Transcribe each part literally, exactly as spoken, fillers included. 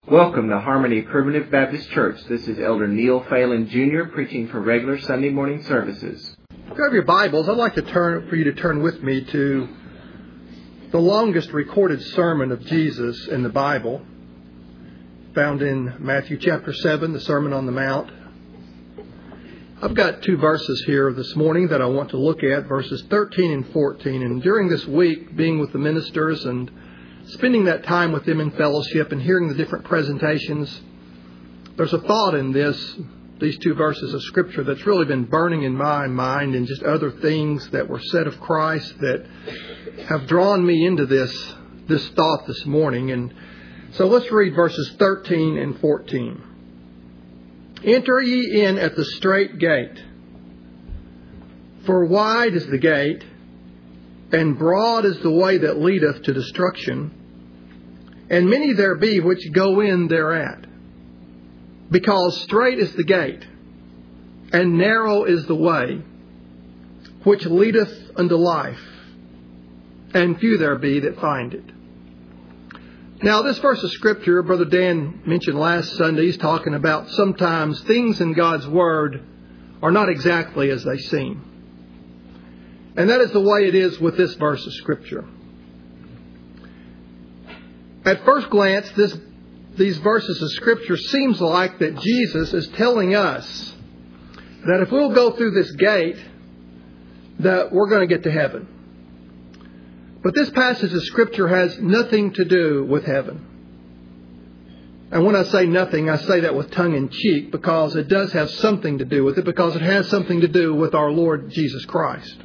Welcome to Harmony Primitive Baptist Church. This is Elder Neil Phelan, Junior preaching for regular Sunday morning services. If you have your Bibles, I'd like to turn for you to turn with me to the longest recorded sermon of Jesus in the Bible, found in Matthew chapter seven, the Sermon on the Mount. I've got two verses here this morning that I want to look at, verses thirteen and fourteen. And during this week, being with the ministers and spending that time with them in fellowship and hearing the different presentations, there's a thought in this, these two verses of Scripture that's really been burning in my mind, and just other things that were said of Christ that have drawn me into this, this thought this morning. And so let's read verses thirteen and fourteen. Enter ye in at the strait gate, for wide is the gate, and broad is the way that leadeth to destruction, and many there be which go in thereat. Because strait is the gate, and narrow is the way, which leadeth unto life, and few there be that find it. Now, this verse of Scripture, Brother Dan mentioned last Sunday, he's talking about sometimes things in God's Word are not exactly as they seem. And that is the way it is with this verse of Scripture. At first glance, this, these verses of Scripture seems like that Jesus is telling us that if we'll go through this gate, that we're going to get to heaven. But this passage of Scripture has nothing to do with heaven. And when I say nothing, I say that with tongue in cheek, because it does have something to do with it, because it has something to do with our Lord Jesus Christ.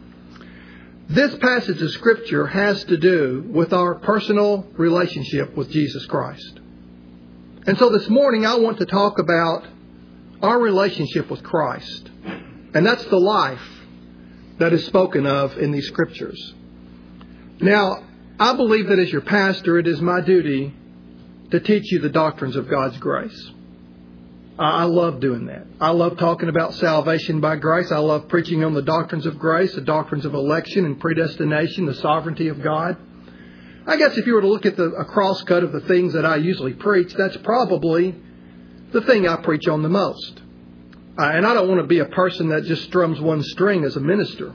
This passage of Scripture has to do with our personal relationship with Jesus Christ. And so this morning I want to talk about our relationship with Christ. And that's the life that is spoken of in these Scriptures. Now, I believe that as your pastor, it is my duty to teach you the doctrines of God's grace. I love doing that. I love talking about salvation by grace. I love preaching on the doctrines of grace, the doctrines of election and predestination, the sovereignty of God. I guess if you were to look at the a crosscut of the things that I usually preach, that's probably the thing I preach on the most. Uh, and I don't want to be a person that just strums one string as a minister.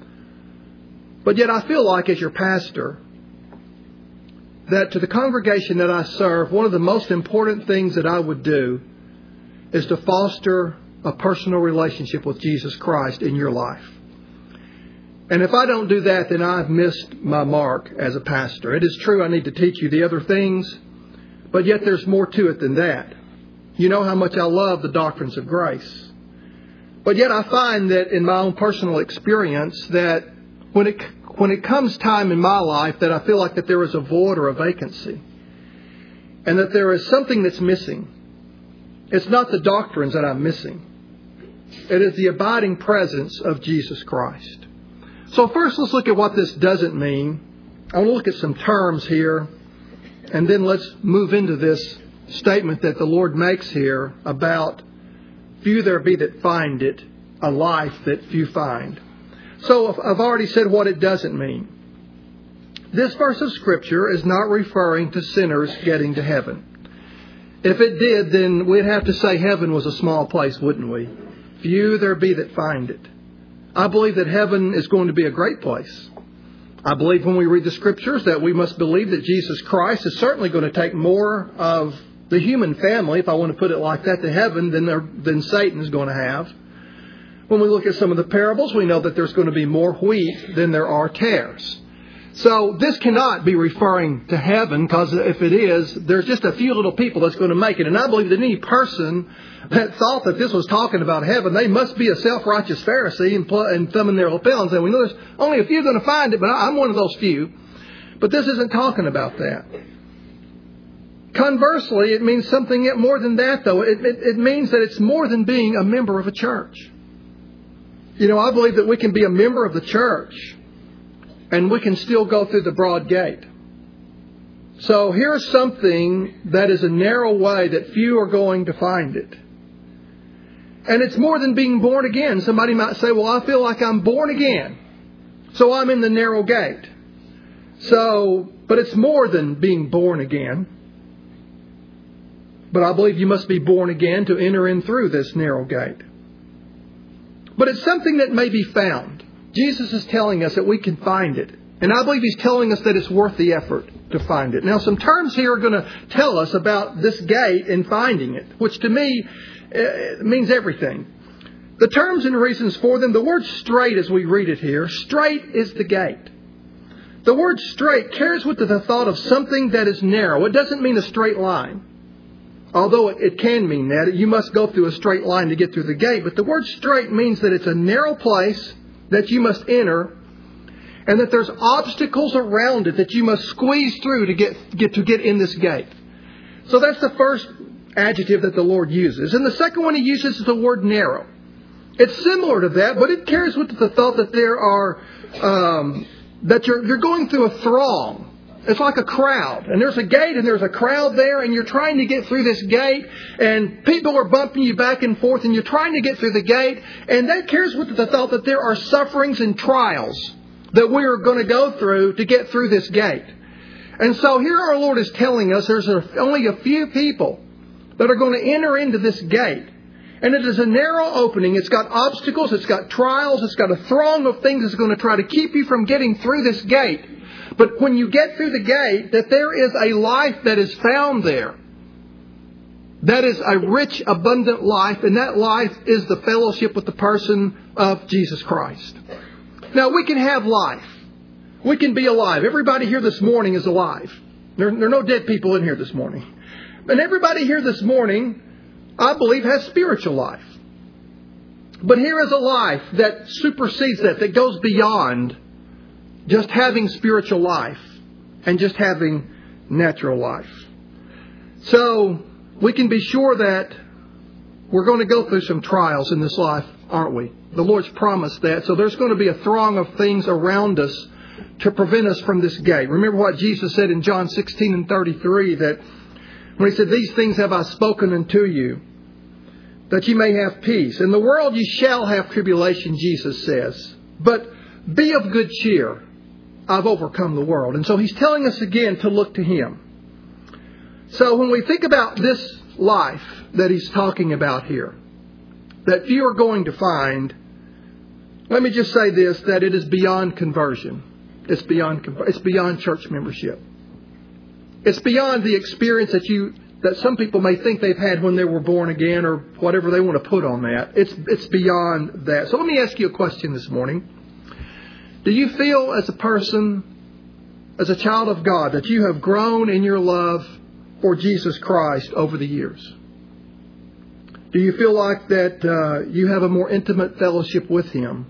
But yet I feel like as your pastor, that to the congregation that I serve, one of the most important things that I would do is to foster a personal relationship with Jesus Christ in your life. And if I don't do that, then I've missed my mark as a pastor. It is true I need to teach you the other things, but yet there's more to it than that. You know how much I love the doctrines of grace. But yet I find that in my own personal experience that when it when it comes time in my life that I feel like that there is a void or a vacancy, and that there is something that's missing, it's not the doctrines that I'm missing. It is the abiding presence of Jesus Christ. So first, let's look at what this doesn't mean. I want to look at some terms here, and then let's move into this statement that the Lord makes here about few there be that find it, a life that few find. So I've already said what it doesn't mean. This verse of Scripture is not referring to sinners getting to heaven. If it did, then we'd have to say heaven was a small place, wouldn't we? Few there be that find it. I believe that heaven is going to be a great place. I believe when we read the Scriptures that we must believe that Jesus Christ is certainly going to take more of the human family, if I want to put it like that, to heaven than, than Satan is going to have. When we look at some of the parables, we know that there's going to be more wheat than there are tares. So this cannot be referring to heaven, because if it is, there's just a few little people that's going to make it. And I believe that any person that thought that this was talking about heaven, they must be a self-righteous Pharisee and, pl- and thumbing their lapel and we know there's only a few going to find it, but I'm one of those few. But this isn't talking about that. Conversely, it means something yet more than that, though. It, it, it means that it's more than being a member of a church. You know, I believe that we can be a member of the church and we can still go through the broad gate. So here's something that is a narrow way that few are going to find it. And it's more than being born again. Somebody might say, well, I feel like I'm born again, so I'm in the narrow gate. So, but it's more than being born again. But I believe you must be born again to enter in through this narrow gate. But it's something that may be found. Jesus is telling us that we can find it. And I believe He's telling us that it's worth the effort to find it. Now, some terms here are going to tell us about this gate and finding it, which to me uh, means everything. The terms and reasons for them, the word straight as we read it here, straight is the gate. The word straight carries with it the thought of something that is narrow. It doesn't mean a straight line. Although it, it can mean that. You must go through a straight line to get through the gate. But the word straight means that it's a narrow place that you must enter, and that there's obstacles around it that you must squeeze through to get, get to get in this gate. So that's the first adjective that the Lord uses. And the second one He uses is the word narrow. It's similar to that, but it carries with it the thought that there are um, that you're you're going through a throng. It's like a crowd. And there's a gate and there's a crowd there, and you're trying to get through this gate, and people are bumping you back and forth, and you're trying to get through the gate. And that carries with it the thought that there are sufferings and trials that we are going to go through to get through this gate. And so here our Lord is telling us there's a, only a few people that are going to enter into this gate. And it is a narrow opening. It's got obstacles. It's got trials. It's got a throng of things that's going to try to keep you from getting through this gate. But when you get through the gate, that there is a life that is found there. That is a rich, abundant life. And that life is the fellowship with the person of Jesus Christ. Now, we can have life. We can be alive. Everybody here this morning is alive. There, there are no dead people in here this morning. And everybody here this morning, I believe, has spiritual life. But here is a life that supersedes that, that goes beyond just having spiritual life and just having natural life. So we can be sure that we're going to go through some trials in this life, aren't we? The Lord's promised that. So there's going to be a throng of things around us to prevent us from this gate. Remember what Jesus said in John sixteen and thirty-three, that when He said, "These things have I spoken unto you, that ye may have peace. In the world ye shall have tribulation," Jesus says. "But be of good cheer. I've overcome the world." And so He's telling us again to look to Him. So when we think about this life that He's talking about here, that few are going to find, let me just say this, that it is beyond conversion. It's beyond, it's beyond church membership. It's beyond the experience that you that some people may think they've had when they were born again, or whatever they want to put on that. It's it's beyond that. So let me ask you a question this morning. Do you feel as a person, as a child of God, that you have grown in your love for Jesus Christ over the years? Do you feel like that uh, you have a more intimate fellowship with Him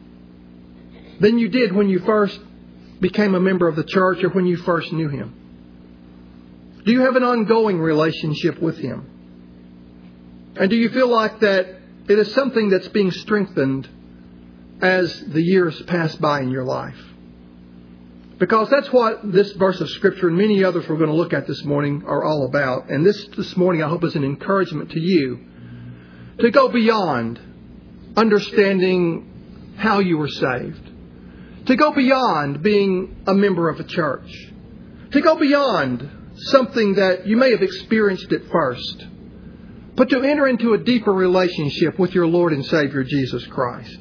than you did when you first became a member of the church or when you first knew Him? Do you have an ongoing relationship with Him? And do you feel like that it is something that's being strengthened as the years pass by in your life? Because that's what this verse of Scripture and many others we're going to look at this morning are all about. And this this morning, I hope, is an encouragement to you to go beyond understanding how you were saved. To go beyond being a member of a church. To go beyond something that you may have experienced at first. But to enter into a deeper relationship with your Lord and Savior, Jesus Christ.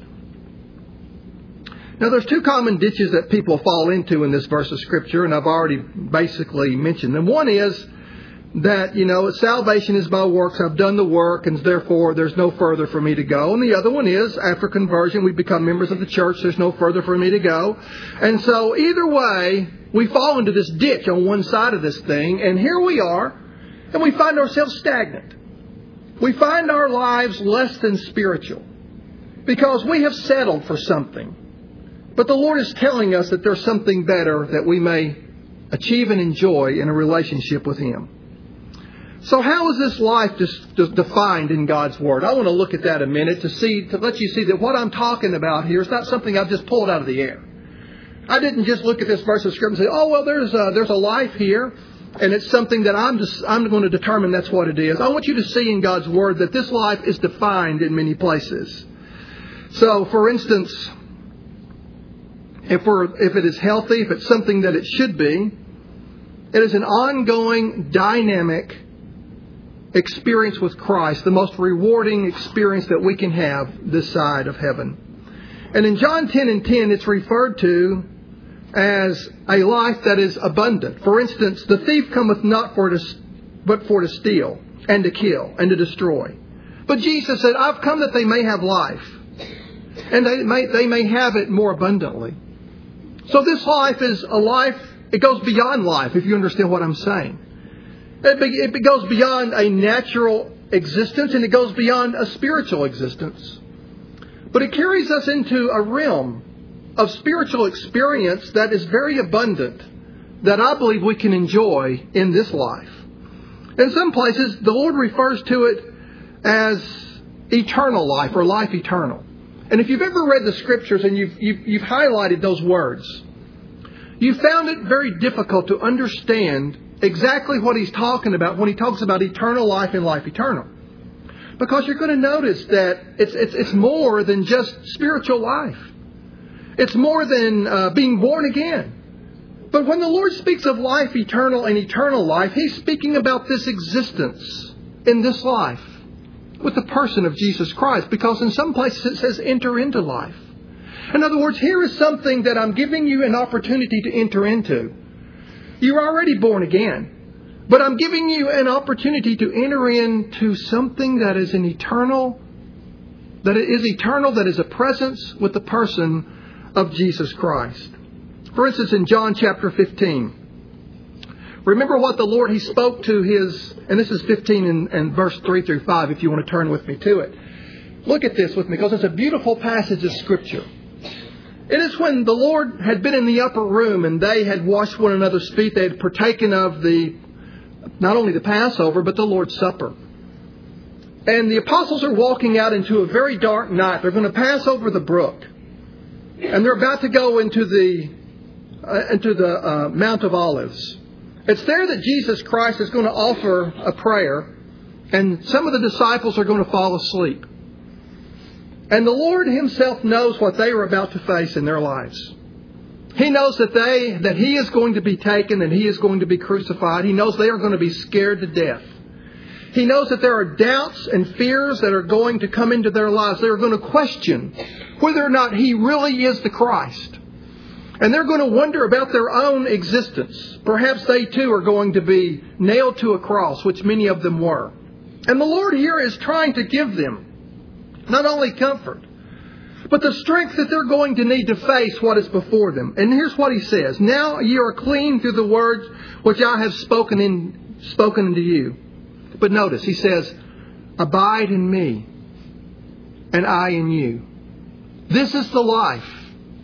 Now, there's two common ditches that people fall into in this verse of Scripture, and I've already basically mentioned them. One is that, you know, salvation is by works. I've done the work, and therefore there's no further for me to go. And the other one is, after conversion, we become members of the church. There's no further for me to go. And so either way, we fall into this ditch on one side of this thing, and here we are, and we find ourselves stagnant. We find our lives less than spiritual because we have settled for something. But the Lord is telling us that there's something better that we may achieve and enjoy in a relationship with Him. So how is this life just defined in God's Word? I want to look at that a minute to see, to let you see that what I'm talking about here is not something I've just pulled out of the air. I didn't just look at this verse of Scripture and say, oh, well, there's a, there's a life here, and it's something that I'm just I'm going to determine that's what it is. I want you to see in God's Word that this life is defined in many places. So, for instance, if we're if it is healthy, if it's something that it should be, it is an ongoing, dynamic experience with Christ, the most rewarding experience that we can have this side of heaven. And in John ten and ten, it's referred to as a life that is abundant. For instance, the thief cometh not for to, but for to steal and to kill and to destroy. But Jesus said, I've come that they may have life, and they may, they may have it more abundantly. So this life is a life, it goes beyond life, if you understand what I'm saying. It, be, it goes beyond a natural existence, and it goes beyond a spiritual existence. But it carries us into a realm of spiritual experience that is very abundant, that I believe we can enjoy in this life. In some places, the Lord refers to it as eternal life or life eternal. And if you've ever read the Scriptures and you've, you've, you've highlighted those words, you found it very difficult to understand exactly what He's talking about when He talks about eternal life and life eternal. Because you're going to notice that it's, it's, it's more than just spiritual life. It's more than uh, being born again. But when the Lord speaks of life eternal and eternal life, He's speaking about this existence in this life with the person of Jesus Christ. Because in some places it says enter into life. In other words, here is something that I'm giving you an opportunity to enter into. You're already born again. But I'm giving you an opportunity to enter into something that is an eternal, that is eternal, that is a presence with the person of Jesus Christ. For instance, in John chapter fifteen, remember what the Lord, He spoke to His, and this is fifteen and, and verse three through five, if you want to turn with me to it. Look at this with me, because it's a beautiful passage of Scripture. It is when the Lord had been in the upper room and they had washed one another's feet, they had partaken of the, not only the Passover, but the Lord's Supper. And the apostles are walking out into a very dark night. They're going to pass over the brook. And they're about to go into the, uh, into the uh, Mount of Olives. It's there that Jesus Christ is going to offer a prayer. And some of the disciples are going to fall asleep. And the Lord Himself knows what they are about to face in their lives. He knows that they, that He is going to be taken and He is going to be crucified. He knows they are going to be scared to death. He knows that there are doubts and fears that are going to come into their lives. They are going to question whether or not He really is the Christ. And they're going to wonder about their own existence. Perhaps they too are going to be nailed to a cross, which many of them were. And the Lord here is trying to give them not only comfort, but the strength that they're going to need to face what is before them. And here's what He says. Now ye are clean through the words which I have spoken in spoken unto you. But notice, He says, abide in me, and I in you. This is the life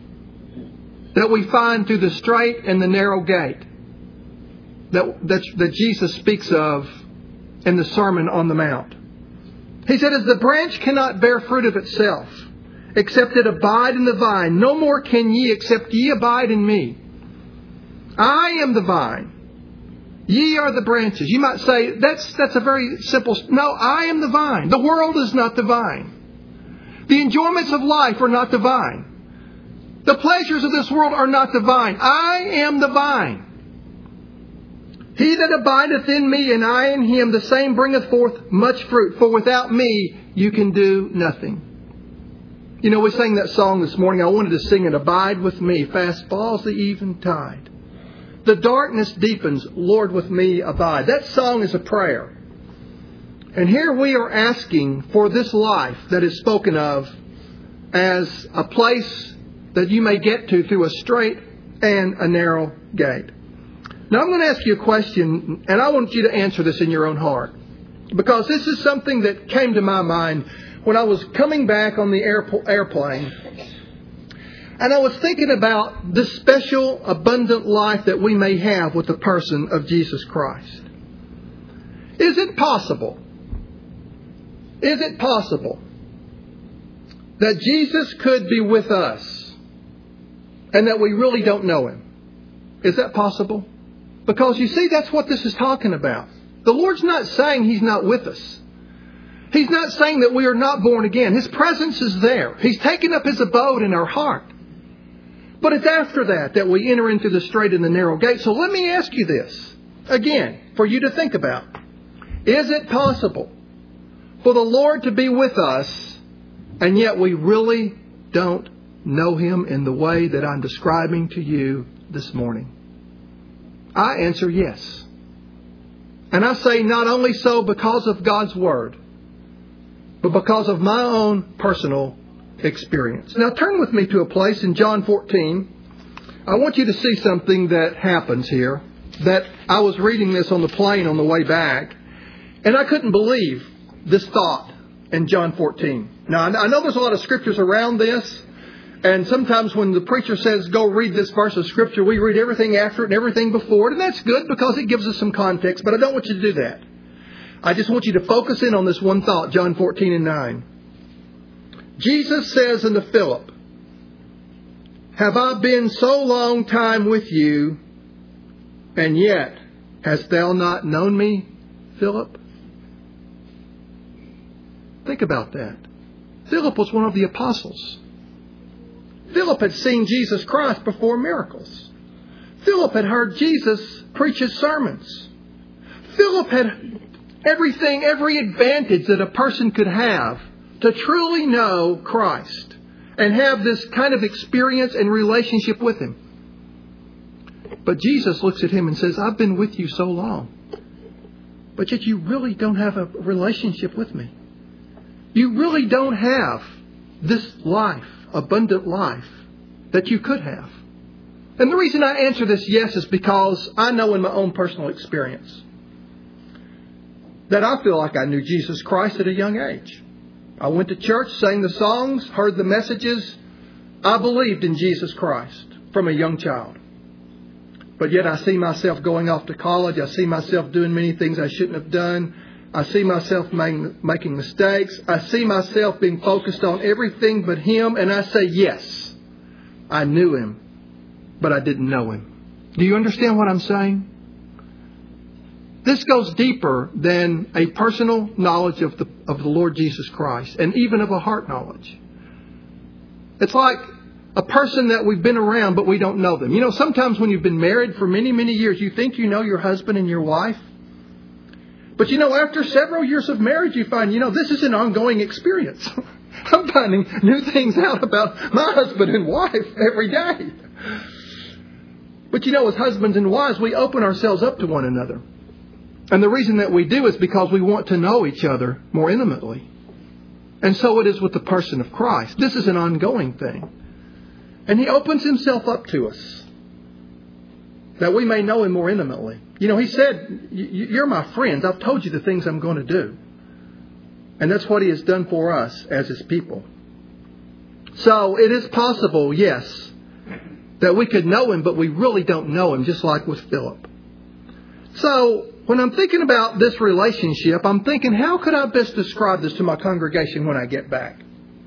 that we find through the straight and the narrow gate that, that, that Jesus speaks of in the Sermon on the Mount. He said, as the branch cannot bear fruit of itself, except it abide in the vine, no more can ye, except ye abide in me. I am the vine. Ye are the branches. You might say, that's, that's a very simple... No, I am the vine. The world is not the vine. The enjoyments of life are not the vine. The pleasures of this world are not the vine. I am the vine. He that abideth in me and I in him, the same bringeth forth much fruit. For without me you can do nothing. You know, we sang that song this morning. I wanted to sing it. Abide with me, fast falls the eventide. The darkness deepens, Lord, with me abide. That song is a prayer. And here we are asking for this life that is spoken of as a place that you may get to through a straight and a narrow gate. Now I'm going to ask you a question, and I want you to answer this in your own heart. Because this is something that came to my mind when I was coming back on the airplane. And I was thinking about this special, abundant life that we may have with the person of Jesus Christ. Is it possible? Is it possible that Jesus could be with us and that we really don't know Him? Is that possible? Because you see, that's what this is talking about. The Lord's not saying He's not with us. He's not saying that we are not born again. His presence is there. He's taken up His abode in our heart. But it's after that that we enter into the straight and the narrow gate. So let me ask you this again for you to think about. Is it possible for the Lord to be with us, and yet we really don't know Him in the way that I'm describing to you this morning? I answer yes. And I say not only so because of God's Word, but because of my own personal experience. Now turn with me to a place in John fourteen. I want you to see something that happens here. That I was reading this on the plane on the way back, and I couldn't believe this thought in John fourteen. Now I know there's a lot of scriptures around this, and sometimes when the preacher says, go read this verse of Scripture, we read everything after it and everything before it. And that's good because it gives us some context. But I don't want you to do that. I just want you to focus in on this one thought, John fourteen and nine. Jesus says unto Philip, have I been so long time with you, and yet hast thou not known me, Philip? Think about that. Philip was one of the apostles. Philip had seen Jesus Christ perform miracles. Philip had heard Jesus preach His sermons. Philip had everything, every advantage that a person could have to truly know Christ and have this kind of experience and relationship with Him. But Jesus looks at him and says, I've been with you so long, but yet you really don't have a relationship with me. You really don't have this life, abundant life, that you could have. And the reason I answer this yes is because I know in my own personal experience that I feel like I knew Jesus Christ at a young age. I went to church, sang the songs, heard the messages. I believed in Jesus Christ from a young child. But yet I see myself going off to college. I see myself doing many things I shouldn't have done. I see myself making mistakes. I see myself being focused on everything but Him. And I say, yes, I knew Him, but I didn't know Him. Do you understand what I'm saying? This goes deeper than a personal knowledge of the, of the Lord Jesus Christ, and even of a heart knowledge. It's like a person that we've been around, but we don't know them. You know, sometimes when you've been married for many, many years, you think you know your husband and your wife. But you know, after several years of marriage, you find, you know, this is an ongoing experience. I'm finding new things out about my husband and wife every day. But you know, as husbands and wives, we open ourselves up to one another. And the reason that we do is because we want to know each other more intimately. And so it is with the person of Christ. This is an ongoing thing. And He opens Himself up to us that we may know Him more intimately. You know, He said, you're my friends. I've told you the things I'm going to do. And that's what He has done for us as His people. So it is possible, yes, that we could know Him, but we really don't know Him, just like with Philip. So when I'm thinking about this relationship, I'm thinking, how could I best describe this to my congregation when I get back?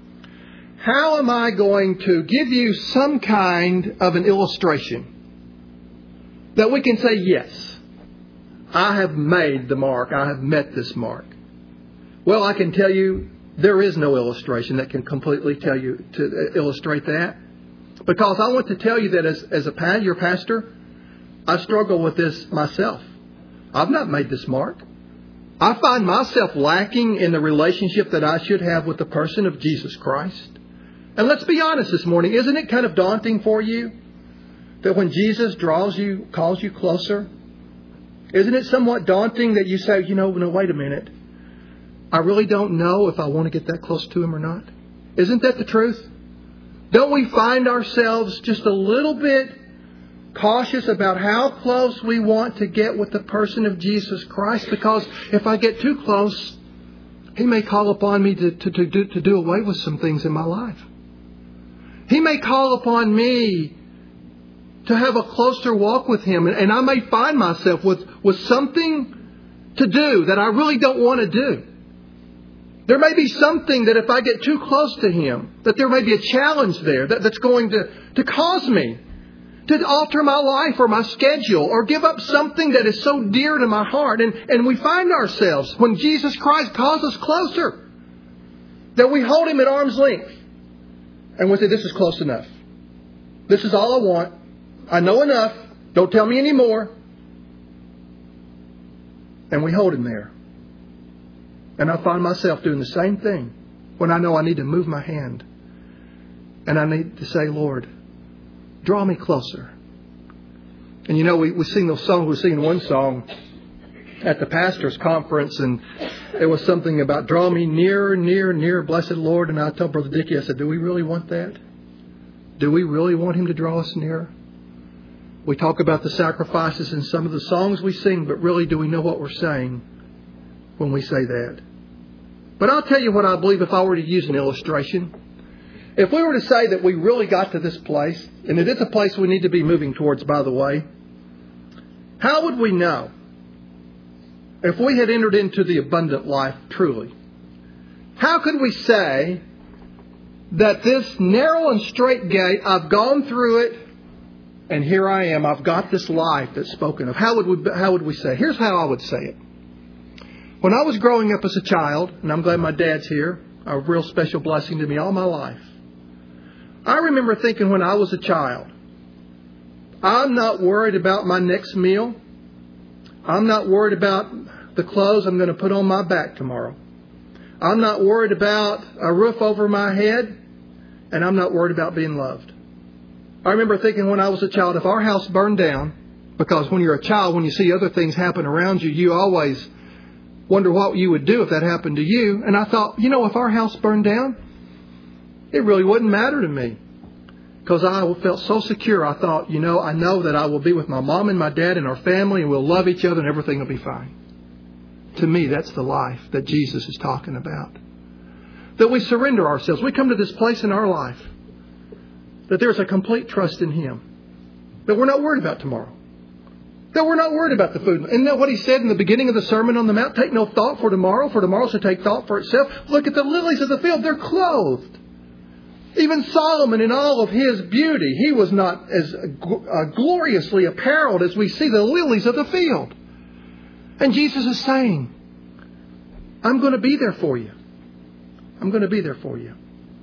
How am I going to give you some kind of an illustration that we can say, yes, I have made the mark. I have met this mark. Well, I can tell you there is no illustration that can completely tell you to illustrate that. Because I want to tell you that as, as a your pastor, I struggle with this myself. I've not made this mark. I find myself lacking in the relationship that I should have with the person of Jesus Christ. And let's be honest this morning, isn't it kind of daunting for you that when Jesus draws you, calls you closer? Isn't it somewhat daunting that you say, you know, no, wait a minute. I really don't know if I want to get that close to Him or not. Isn't that the truth? Don't we find ourselves just a little bit cautious about how close we want to get with the person of Jesus Christ? Because if I get too close, He may call upon me to, to, to, do, to do away with some things in my life. He may call upon me to have a closer walk with Him. And, and I may find myself with, with something to do that I really don't want to do. There may be something that if I get too close to Him, that there may be a challenge there that, that's going to, to cause me to alter my life or my schedule or give up something that is so dear to my heart. And, and we find ourselves, when Jesus Christ calls us closer, that we hold Him at arm's length. And we say, this is close enough. This is all I want. I know enough. Don't tell me any more. And we hold Him there. And I find myself doing the same thing when I know I need to move my hand. And I need to say, Lord, draw me closer. And you know, we, we sing those songs. We were singing one song at the pastor's conference, and there was something about draw me nearer, nearer, nearer, blessed Lord. And I told Brother Dickie, I said, do we really want that? Do we really want Him to draw us nearer? We talk about the sacrifices in some of the songs we sing, but really, do we know what we're saying when we say that? But I'll tell you what I believe if I were to use an illustration. If we were to say that we really got to this place, and it is a place we need to be moving towards, by the way, how would we know if we had entered into the abundant life truly? How could we say that this narrow and straight gate, I've gone through it, and here I am, I've got this life that's spoken of? How would we, how would we say? Here's how I would say it. When I was growing up as a child, and I'm glad my dad's here, a real special blessing to me all my life, I remember thinking when I was a child, I'm not worried about my next meal. I'm not worried about the clothes I'm going to put on my back tomorrow. I'm not worried about a roof over my head, and I'm not worried about being loved. I remember thinking when I was a child, if our house burned down, because when you're a child, when you see other things happen around you, you always wonder what you would do if that happened to you. And I thought, you know, if our house burned down, it really wouldn't matter to me. Because I felt so secure. I thought, you know, I know that I will be with my mom and my dad and our family, and we'll love each other and everything will be fine. To me, that's the life that Jesus is talking about. That we surrender ourselves. We come to this place in our life that there's a complete trust in Him. That we're not worried about tomorrow. That we're not worried about the food. Isn't that what He said in the beginning of the Sermon on the Mount? Take no thought for tomorrow, for tomorrow shall take thought for itself. Look at the lilies of the field. They're clothed. Even Solomon, in all of his beauty, he was not as gloriously apparelled as we see the lilies of the field. And Jesus is saying, I'm going to be there for you. I'm going to be there for you.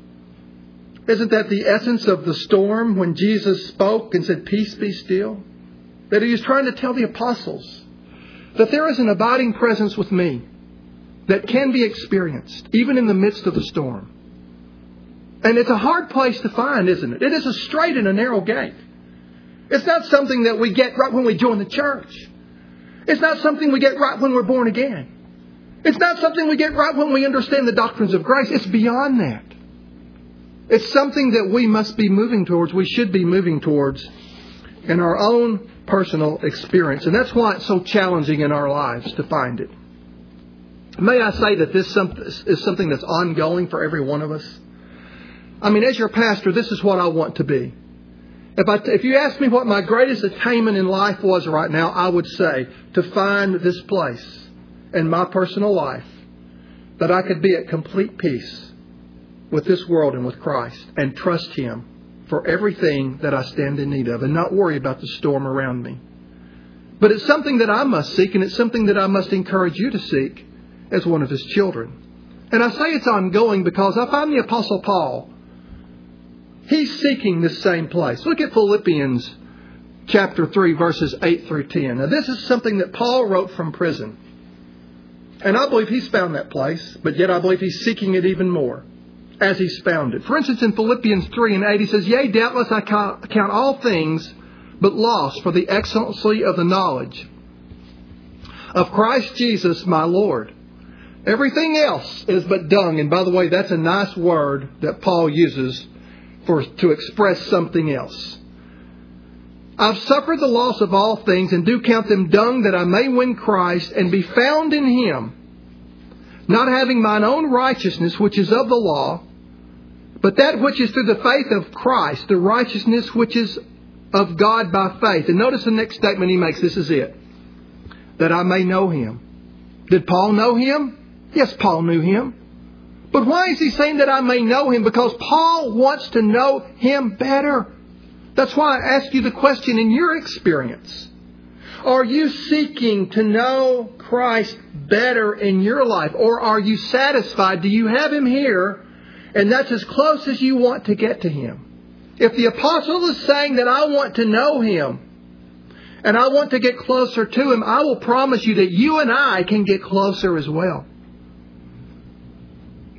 Isn't that the essence of the storm when Jesus spoke and said, peace be still? That He was trying to tell the apostles that there is an abiding presence with me that can be experienced even in the midst of the storm. And it's a hard place to find, isn't it? It is a straight and a narrow gate. It's not something that we get right when we join the church. It's not something we get right when we're born again. It's not something we get right when we understand the doctrines of grace. It's beyond that. It's something that we must be moving towards, we should be moving towards in our own personal experience. And that's why it's so challenging in our lives to find it. May I say that this is something that's ongoing for every one of us? I mean, as your pastor, this is what I want to be. If, I, if you ask me what my greatest attainment in life was right now, I would say to find this place in my personal life that I could be at complete peace with this world and with Christ and trust Him for everything that I stand in need of and not worry about the storm around me. But it's something that I must seek, and it's something that I must encourage you to seek as one of His children. And I say it's ongoing because I find the Apostle Paul, he's seeking this same place. Look at Philippians chapter three, verses eight through ten. Now, this is something that Paul wrote from prison. And I believe he's found that place, but yet I believe he's seeking it even more as he's found it. For instance, in Philippians three and eight, he says, yea, doubtless I count all things but loss for the excellency of the knowledge of Christ Jesus my Lord. Everything else is but dung. And by the way, that's a nice word that Paul uses for to express something else. I've suffered the loss of all things and do count them dung that I may win Christ and be found in Him, not having mine own righteousness, which is of the law, but that which is through the faith of Christ, the righteousness which is of God by faith. And notice the next statement he makes. This is it. That I may know Him. Did Paul know Him? Yes, Paul knew Him. But why is he saying that I may know Him? Because Paul wants to know Him better. That's why I ask you the question in your experience. Are you seeking to know Christ better in your life? Or are you satisfied? Do you have Him here? And that's as close as you want to get to Him. If the apostle is saying that I want to know Him and I want to get closer to Him, I will promise you that you and I can get closer as well.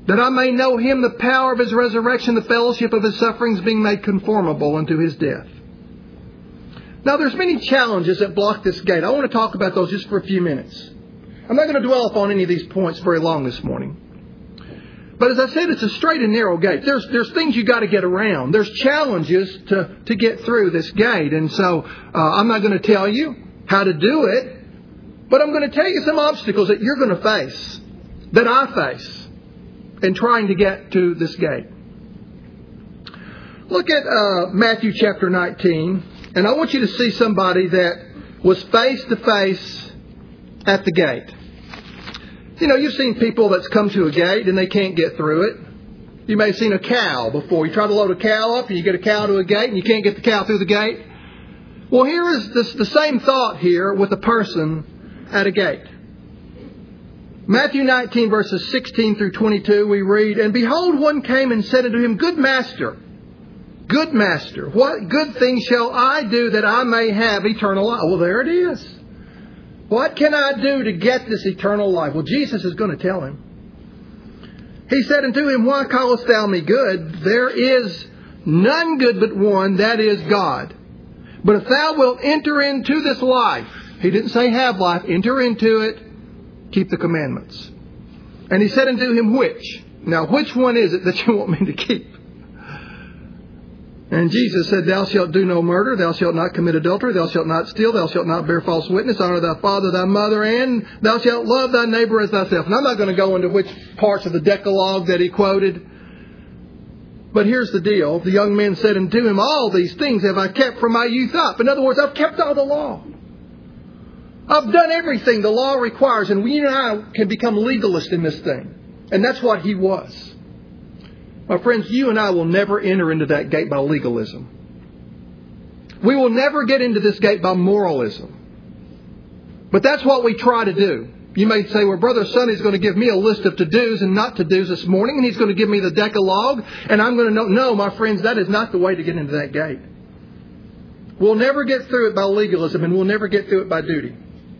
that I may know Him, the power of His resurrection, the fellowship of His sufferings, being made conformable unto His death. Now, there's many challenges that block this gate. I want to talk about those just for a few minutes. I'm not going to dwell upon any of these points very long this morning. But as I said, it's a straight and narrow gate. There's there's things you got to get around. There's challenges to, to get through this gate. And so uh, I'm not going to tell you how to do it, but I'm going to tell you some obstacles that you're going to face, that I face, in trying to get to this gate. Look at uh, Matthew chapter nineteen, and I want you to see somebody that was face to face at the gate. You know, you've seen people that's come to a gate and they can't get through it. You may have seen a cow before. You try to load a cow up and you get a cow to a gate and you can't get the cow through the gate. Well, here is this, the same thought here with a person at a gate. Matthew nineteen, verses sixteen through twenty-two, we read, "And behold, one came and said unto him, Good master, good master, what good thing shall I do that I may have eternal life?" Well, there it is. What can I do to get this eternal life? Well, Jesus is going to tell him. He said unto him, Why callest thou me good? There is none good but one, that is God. But if thou wilt enter into this life, he didn't say have life, enter into it, keep the commandments. And he said unto him, Which? Now, which one is it that you want me to keep? And Jesus said, Thou shalt do no murder, thou shalt not commit adultery, thou shalt not steal, thou shalt not bear false witness, honor thy father, thy mother, and thou shalt love thy neighbor as thyself. And I'm not going to go into which parts of the Decalogue that he quoted. But here's the deal. The young man said unto him, All these things have I kept from my youth up. In other words, I've kept all the law. I've done everything the law requires. And we and I can become legalists in this thing. And that's what he was. My friends, you and I will never enter into that gate by legalism. We will never get into this gate by moralism. But that's what we try to do. You may say, well, Brother Sonny's going to give me a list of to-dos and not to-dos this morning, and he's going to give me the Decalogue, and I'm going to know. No, my friends, that is not the way to get into that gate. We'll never get through it by legalism, and we'll never get through it by duty.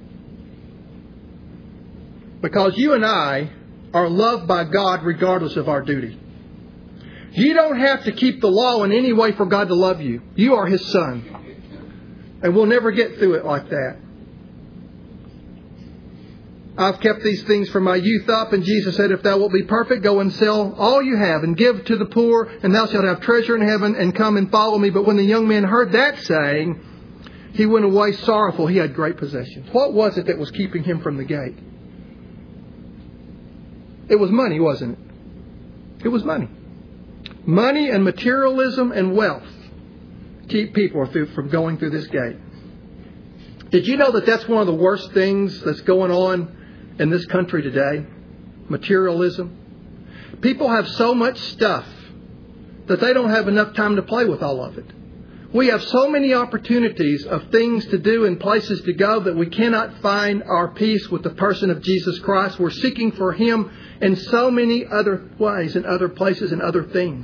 Because you and I are loved by God regardless of our duty. You don't have to keep the law in any way for God to love you. You are His son. And we'll never get through it like that. I've kept these things from my youth up. And Jesus said, If thou wilt be perfect, go and sell all you have and give to the poor, and thou shalt have treasure in heaven, and come and follow me. But when the young man heard that saying, he went away sorrowful. He had great possessions. What was it that was keeping him from the gate? It was money, wasn't it? It was money. Money and materialism and wealth keep people through, from going through this gate. Did you know that that's one of the worst things that's going on in this country today? Materialism. People have so much stuff that they don't have enough time to play with all of it. We have so many opportunities of things to do and places to go that we cannot find our peace with the person of Jesus Christ. We're seeking for Him in so many other ways and other places and other things.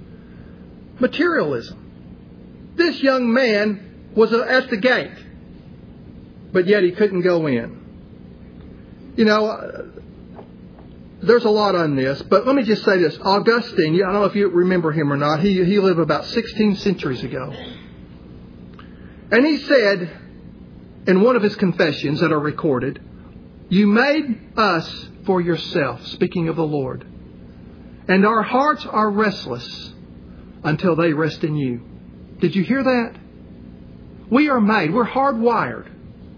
Materialism. This young man was at the gate, but yet he couldn't go in. You know, there's a lot on this, but let me just say this. Augustine, I don't know if you remember him or not, he, he lived about sixteen centuries ago. And he said in one of his confessions that are recorded, You made us for yourself, speaking of the Lord, and our hearts are restless until they rest in you. Did you hear that? We are made, we're hardwired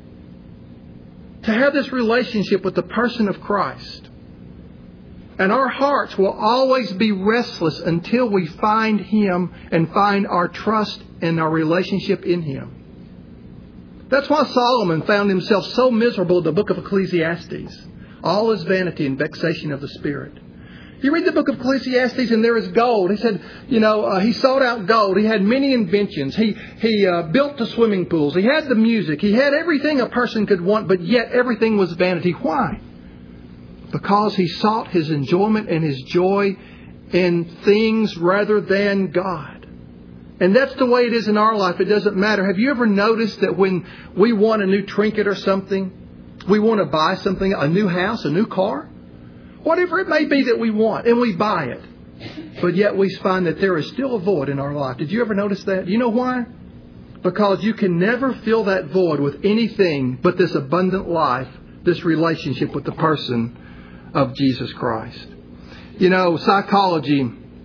to have this relationship with the person of Christ. And our hearts will always be restless until we find Him and find our trust and our relationship in Him. That's why Solomon found himself so miserable in the book of Ecclesiastes. All is vanity and vexation of the spirit. You read the book of Ecclesiastes and there is gold. He said, you know, uh, he sought out gold. He had many inventions. He he uh, built the swimming pools. He had the music. He had everything a person could want, but yet everything was vanity. Why? Because he sought his enjoyment and his joy in things rather than God. And that's the way it is in our life. It doesn't matter. Have you ever noticed that when we want a new trinket or something, we want to buy something, a new house, a new car? whatever it may be that we want, and we buy it. But yet we find that there is still a void in our life. Did you ever notice that? Do you know why? Because you can never fill that void with anything but this abundant life, this relationship with the person of Jesus Christ. You know, psychology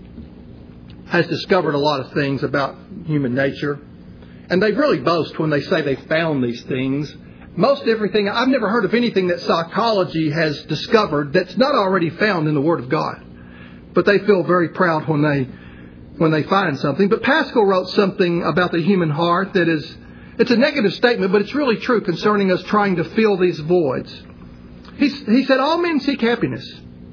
has discovered a lot of things about human nature. And they really boast when they say they found these things. Most everything, I've never heard of anything that psychology has discovered that's not already found in the Word of God. But they feel very proud when they when they find something. But Pascal wrote something about the human heart that is, it's a negative statement, but it's really true concerning us trying to fill these voids. He, he said, all men seek happiness.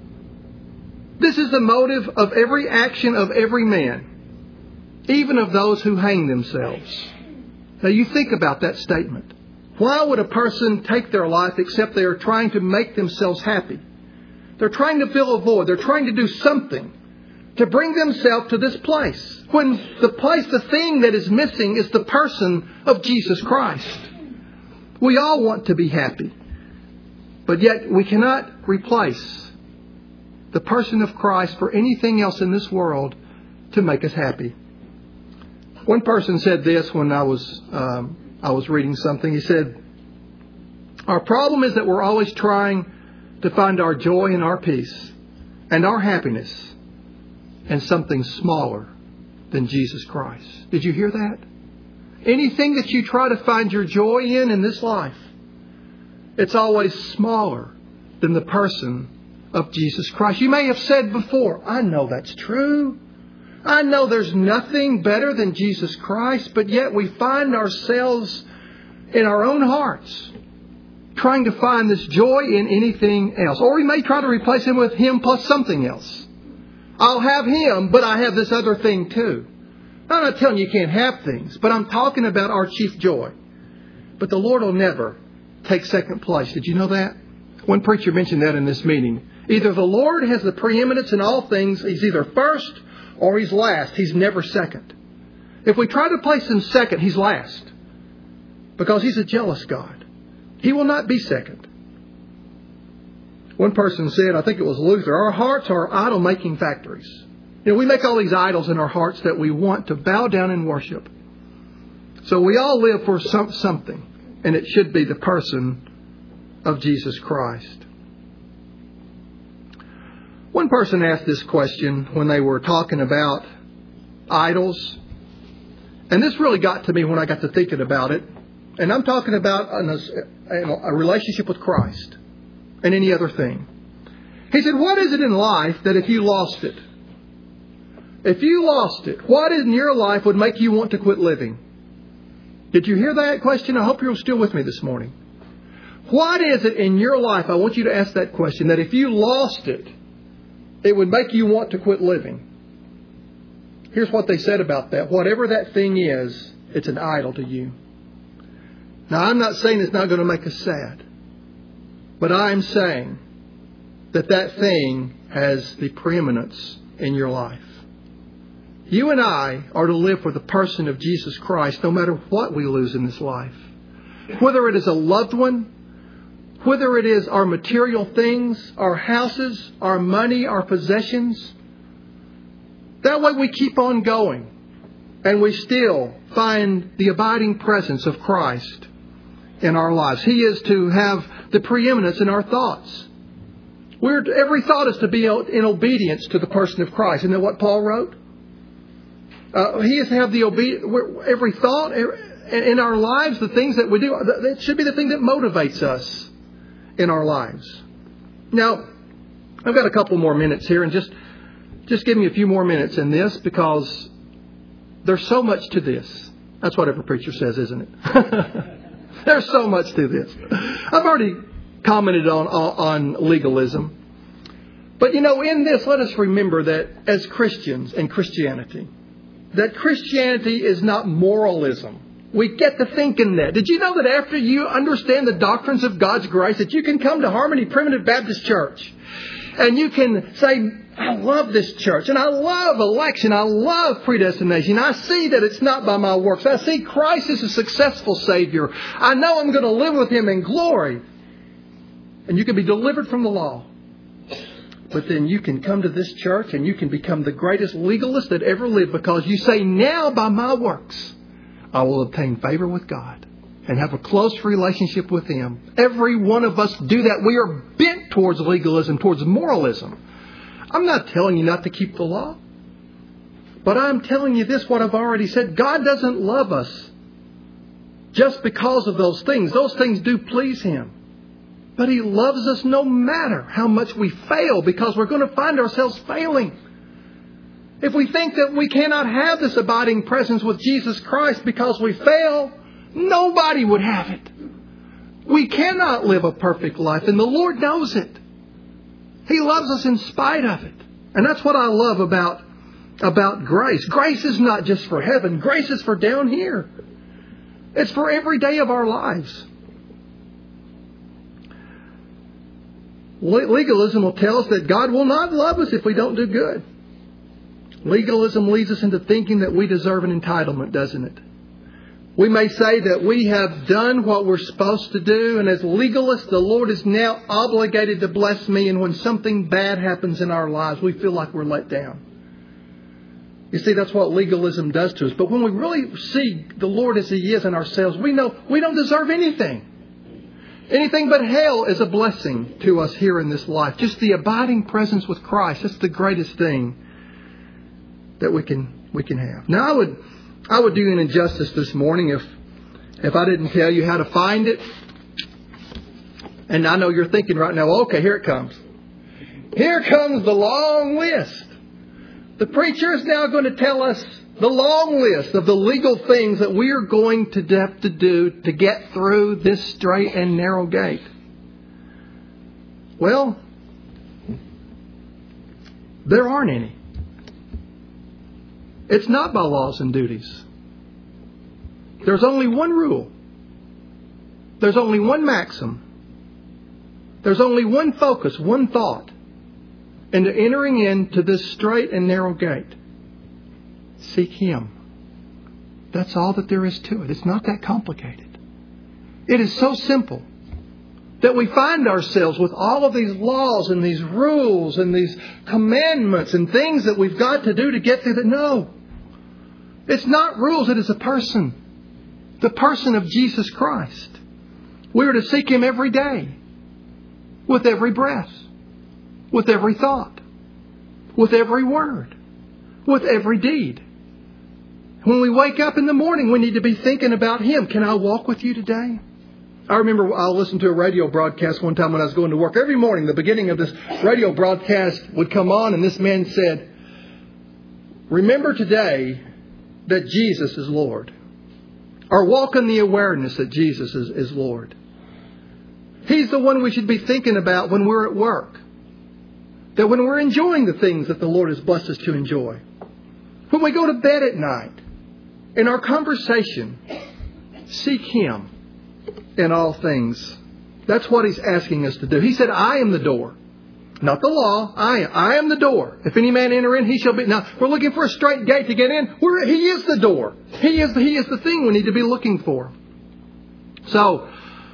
This is the motive of every action of every man, even of those who hang themselves. Now you think about that statement. Why would a person take their life except they are trying to make themselves happy? They're trying to fill a void. They're trying to do something to bring themselves to this place. When the place, the thing that is missing is the person of Jesus Christ. We all want to be happy. But yet we cannot replace the person of Christ for anything else in this world to make us happy. One person said this when I was um, I was reading something. He said, our problem is that we're always trying to find our joy and our peace and our happiness in something smaller than Jesus Christ. Did you hear that? Anything that you try to find your joy in in this life, it's always smaller than the person of Jesus Christ. You may have said before, I know that's true. I know there's nothing better than Jesus Christ, but yet we find ourselves in our own hearts trying to find this joy in anything else. Or we may try to replace Him with Him plus something else. I'll have Him, but I have this other thing too. I'm not telling you you can't have things, but I'm talking about our chief joy. But the Lord will never take second place. Did you know that? One preacher mentioned that in this meeting. Either the Lord has the preeminence in all things. He's either first or He's last. He's never second. If we try to place Him second, He's last. Because He's a jealous God. He will not be second. One person said, I think it was Luther, our hearts are idol-making factories. You know, we make all these idols in our hearts that we want to bow down and worship. So we all live for some, something, and it should be the person of Jesus Christ. One person asked this question when they were talking about idols. And this really got to me when I got to thinking about it. And I'm talking about a, a relationship with Christ and any other thing. He said, what is it in life that if you lost it, if you lost it, what in your life would make you want to quit living? Did you hear that question? I hope you're still with me this morning. What is it in your life, I want you to ask that question, that if you lost it, it would make you want to quit living? Here's what they said about that. Whatever that thing is, it's an idol to you. Now, I'm not saying it's not going to make us sad. But I'm saying that that thing has the preeminence in your life. You and I are to live for the person of Jesus Christ no matter what we lose in this life. Whether it is a loved one, whether it is our material things, our houses, our money, our possessions. That way we keep on going and we still find the abiding presence of Christ in our lives. He is to have the preeminence in our thoughts. We're, every thought is to be in obedience to the person of Christ. Isn't that what Paul wrote? Uh, he is to have the obedience. Every thought in our lives, the things that we do, that should be the thing that motivates us in our lives. Now, I've got a couple more minutes here, and just just give me a few more minutes in this because there's so much to this. That's what every preacher says, isn't it? There's so much to this. I've already commented on, on legalism. But, you know, in this, let us remember that as Christians and Christianity, that Christianity is not moralism. We get to thinking that. Did you know that after you understand the doctrines of God's grace, that you can come to Harmony Primitive Baptist Church and you can say, I love this church and I love election. I love predestination. I see that it's not by my works. I see Christ as a successful Savior. I know I'm going to live with Him in glory. And you can be delivered from the law. But then you can come to this church and you can become the greatest legalist that ever lived because you say, now by my works, I will obtain favor with God and have a close relationship with Him. Every one of us do that. We are bent towards legalism, towards moralism. I'm not telling you not to keep the law. But I'm telling you this, what I've already said. God doesn't love us just because of those things. Those things do please Him. But He loves us no matter how much we fail, because we're going to find ourselves failing. If we think that we cannot have this abiding presence with Jesus Christ because we fail, nobody would have it. We cannot live a perfect life, and the Lord knows it. He loves us in spite of it. And that's what I love about, about grace. Grace is not just for heaven. Grace is for down here. It's for every day of our lives. Legalism will tell us that God will not love us if we don't do good. Legalism leads us into thinking that we deserve an entitlement, doesn't it? We may say that we have done what we're supposed to do, and as legalists, the Lord is now obligated to bless me, and when something bad happens in our lives, we feel like we're let down. You see, that's what legalism does to us. But when we really see the Lord as He is in ourselves, we know we don't deserve anything. Anything but hell is a blessing to us here in this life. Just the abiding presence with Christ. That's the greatest thing that we can we can have. Now, I would I would do you an injustice this morning if if I didn't tell you how to find it. And I know you're thinking right now, okay, here it comes. Here comes the long list. The preacher is now going to tell us the long list of the legal things that we are going to have to do to get through this straight and narrow gate. Well, there aren't any. It's not by laws and duties. There's only one rule. There's only one maxim. There's only one focus, one thought, into entering into this straight and narrow gate. Seek Him. That's all that there is to it. It's not that complicated. It is so simple that we find ourselves with all of these laws and these rules and these commandments and things that we've got to do to get through that. No. It's not rules. It is a person. The person of Jesus Christ. We are to seek Him every day. With every breath. With every thought. With every word. With every deed. When we wake up in the morning, we need to be thinking about Him. Can I walk with you today? I remember I listened to a radio broadcast one time when I was going to work. Every morning, the beginning of this radio broadcast would come on, and this man said, remember today that Jesus is Lord. Or walk in the awareness that Jesus is, is Lord. He's the one we should be thinking about when we're at work. That when we're enjoying the things that the Lord has blessed us to enjoy. When we go to bed at night. In our conversation. Seek Him in all things. That's what He's asking us to do. He said, I am the door. Not the law. I, I am the door. If any man enter in, he shall be... Now, we're looking for a straight gate to get in. We're, he is the door. He is the, he is the thing we need to be looking for. So,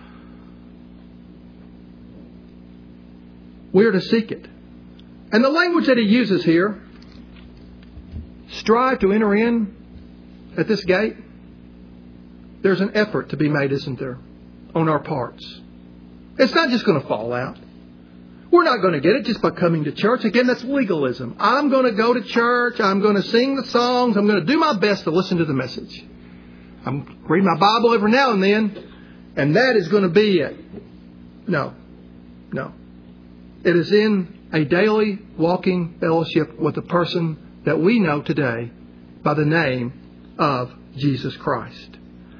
we're to seek it. And the language that he uses here, strive to enter in at this gate, there's an effort to be made, isn't there, on our parts. It's not just going to fall out. We're not going to get it just by coming to church. Again, that's legalism. I'm going to go to church. I'm going to sing the songs. I'm going to do my best to listen to the message. I'm reading my Bible every now and then, and that is going to be it. No. No. It is in a daily walking fellowship with the person that we know today by the name of Jesus Christ.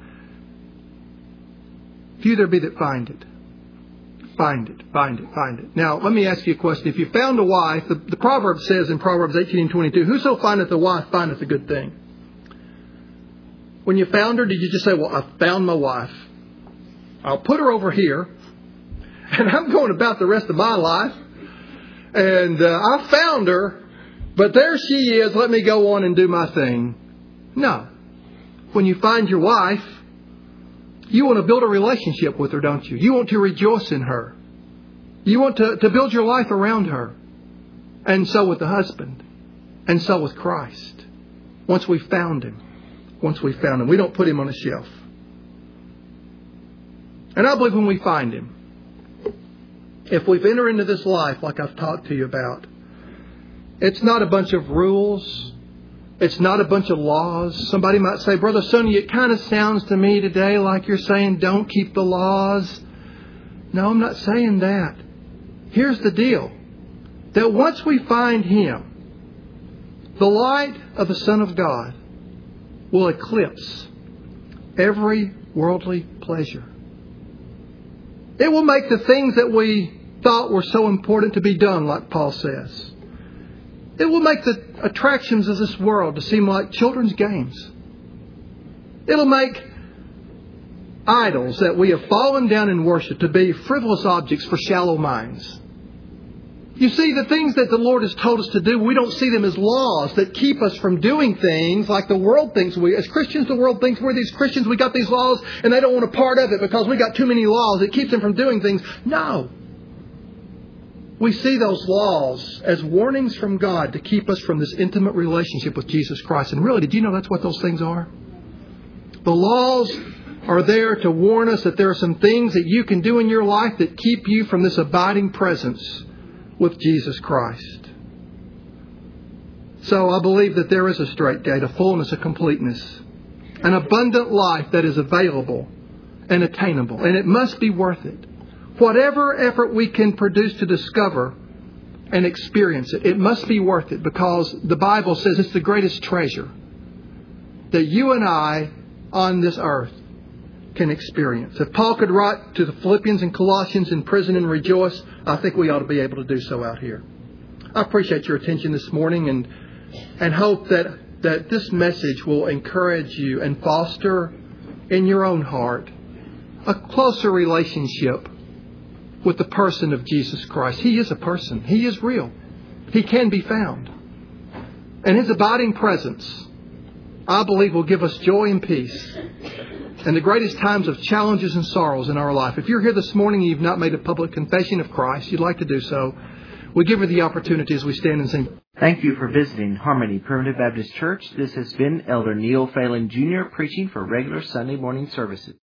Few there be that find it. Find it, find it, find it. Now, let me ask you a question. If you found a wife, the, the proverb says in Proverbs eighteen and twenty-two, whoso findeth a wife findeth a good thing. When you found her, did you just say, well, I found my wife. I'll put her over here, and I'm going about the rest of my life. And uh, I found her, but there she is. Let me go on and do my thing. No. When you find your wife, you want to build a relationship with her, don't you? You want to rejoice in her. You want to, to build your life around her. And so with the husband. And so with Christ. Once we found Him. Once we found Him. We don't put Him on a shelf. And I believe when we find Him, if we've entered into this life like I've talked to you about, it's not a bunch of rules. It's not a bunch of laws. Somebody might say, Brother Sonny, it kind of sounds to me today like you're saying don't keep the laws. No, I'm not saying that. Here's the deal. That once we find Him, the light of the Son of God will eclipse every worldly pleasure. It will make the things that we thought were so important to be done, like Paul says. It will make the attractions of this world to seem like children's games. It'll make idols that we have fallen down in worship to be frivolous objects for shallow minds. You see, the things that the Lord has told us to do, we don't see them as laws that keep us from doing things like the world thinks we... As Christians, the world thinks we're these Christians, we got these laws, and they don't want a part of it because we got too many laws. It keeps them from doing things. No. We see those laws as warnings from God to keep us from this intimate relationship with Jesus Christ. And really, did you know that's what those things are? The laws are there to warn us that there are some things that you can do in your life that keep you from this abiding presence with Jesus Christ. So I believe that there is a straight gate, a fullness, a completeness, an abundant life that is available and attainable. And it must be worth it. Whatever effort we can produce to discover and experience it, it must be worth it because the Bible says it's the greatest treasure that you and I on this earth can experience. If Paul could write to the Philippians and Colossians in prison and rejoice, I think we ought to be able to do so out here. I appreciate your attention this morning and and hope that, that this message will encourage you and foster in your own heart a closer relationship with the person of Jesus Christ. He is a person. He is real. He can be found. And His abiding presence, I believe, will give us joy and peace in the greatest times of challenges and sorrows in our life. If you're here this morning and you've not made a public confession of Christ, you'd like to do so, we give you the opportunity as we stand and sing. Thank you for visiting Harmony Primitive Baptist Church. This has been Elder Neil Phelan Junior preaching for regular Sunday morning services.